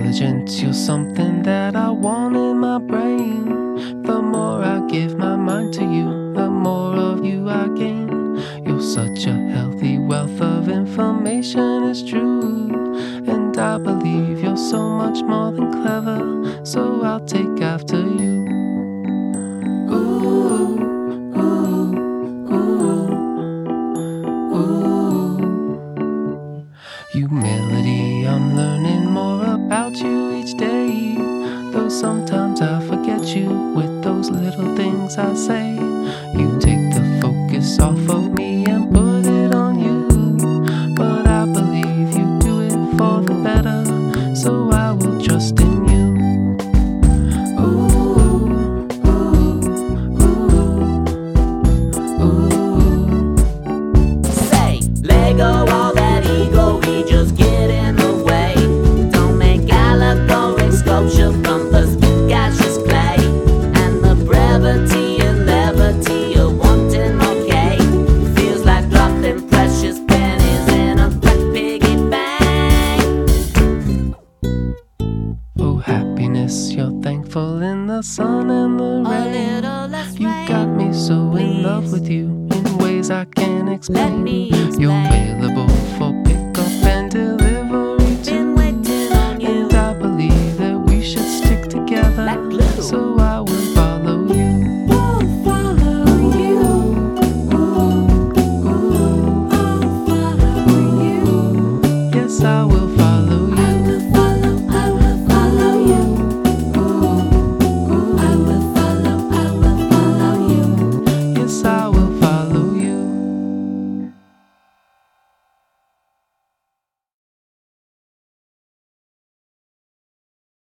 intelligence, you're something that I want in my brain. The more I give my mind to you, the more of you I gain. You're such a healthy wealth of information, it's true. And I believe you're so much more than clever, so I'll take after you. Ooh, ooh, ooh, ooh. Humility, I'm learning more about you each day. Though sometimes I forget you with those little things I say. You take the focus off of me and put it on you. But I believe you do it for the better, so I will trust in you. Ooh, ooh, ooh, ooh. Say, let go all that ego, we just get in the way. Don't make allegoric sculpture from perspective gaseous clay. And the brevity and levity of wanting more cake feels like dropping precious pennies in a black piggy bank. Oh, happiness, you're thankful in the sun and the A rain. little less You rain, got me so in love with you in ways I can't let explain. me You're explain.